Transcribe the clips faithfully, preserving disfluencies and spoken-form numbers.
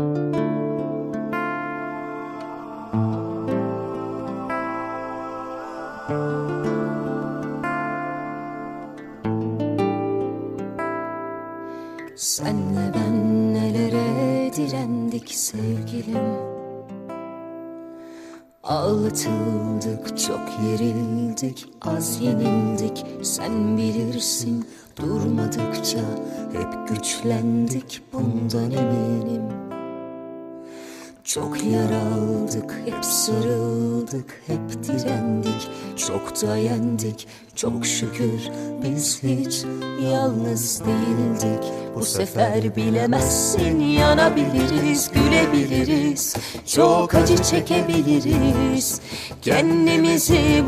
Senle ben nelere direndik sevgilim. Ağlatıldık, çok yerildik, az yenildik. Sen bilirsin, durmadıkça hep güçlendik, bundan eminim. Çok yaraldık, hep sarıldık, hep direndik. Çok da yendik, çok şükür biz hiç yalnız değildik. Bu sefer bilemezsin, yanabiliriz, gülebiliriz, çok acı çekebiliriz, kendimizi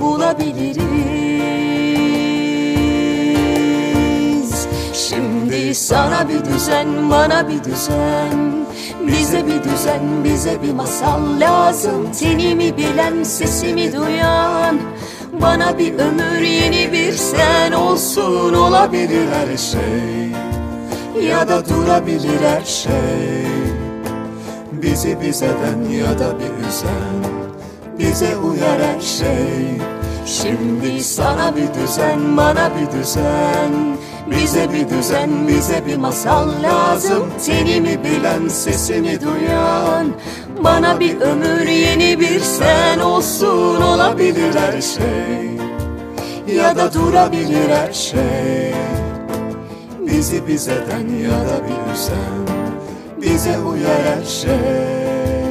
bulabiliriz. Şimdi sana bir düzen, bana bir düzen, bize bir düzen, bize bir masal lazım. Tenimi bilen, sesimi duyan, bana bir ömür, yeni bir sen olsun. Olabilir her şey ya da durabilir her şey. Bizi bizeden ya da bir üzen, bize uyar her şey. Şimdi sana bir düzen, bana bir düzen, bize bir düzen, bize bir masal lazım. Tenimi bilen, sesimi duyan, bana bir ömür, yeni bir sen olsun. Olabilir her şey ya da durabilir her şey. Bizi bizeden ya da bir üzen, bize uyar her şey.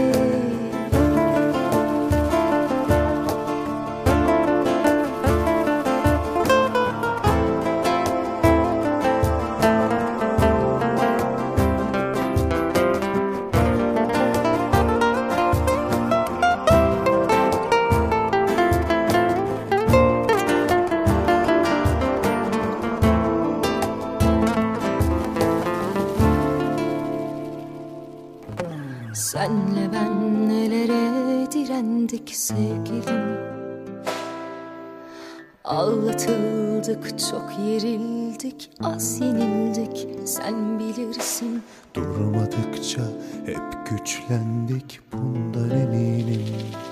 Senle ben nelere direndik sevgilim. Ağlatıldık, çok yerildik, az yenildik. Sen bilirsin, durmadıkça hep güçlendik, bundan eminim.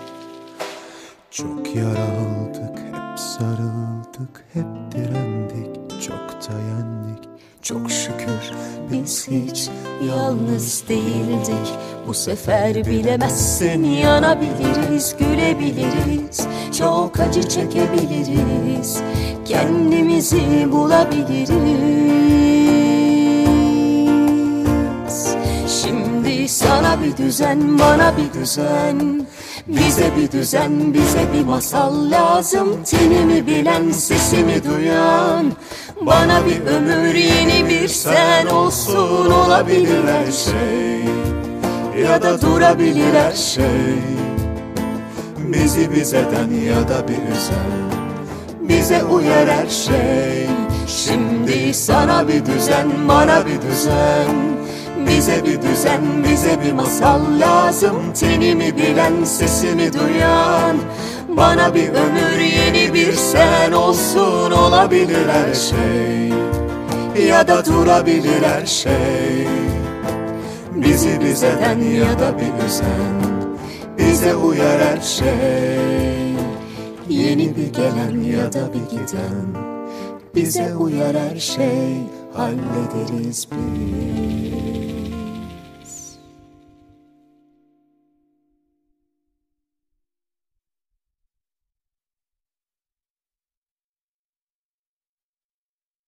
Çok yaraldık, hep sarıldık, hep direndik, çok da yendik. Çok şükür biz hiç yalnız değildik. Bu sefer bilemezsin, yanabiliriz, gülebiliriz, çok acı çekebiliriz, kendimizi bulabiliriz. Şimdi sana bir düzen, bana bir düzen, bize bir düzen, bize bir masal lazım. Tenimi bilen, sesimi duyan, bana bir ömür, yeni bir sen olsun. Olabilir her şey ya da durabilir her şey. Bizi bizeden ya da bir üzen, bize uyar her şey. Şimdi sana bir düzen, bana bir düzen, bize bir düzen, bize bir masal lazım. Tenimi bilen, sesimi duyan, bana bir ömür, yeni bir sen olsun. Olabilir her şey ya da durabilir her şey. Bizi bizeden ya da bir üzen, bize uyar her şey. Yeni bir gelen ya da bir giden, bize uyar her şey. Hallederiz bir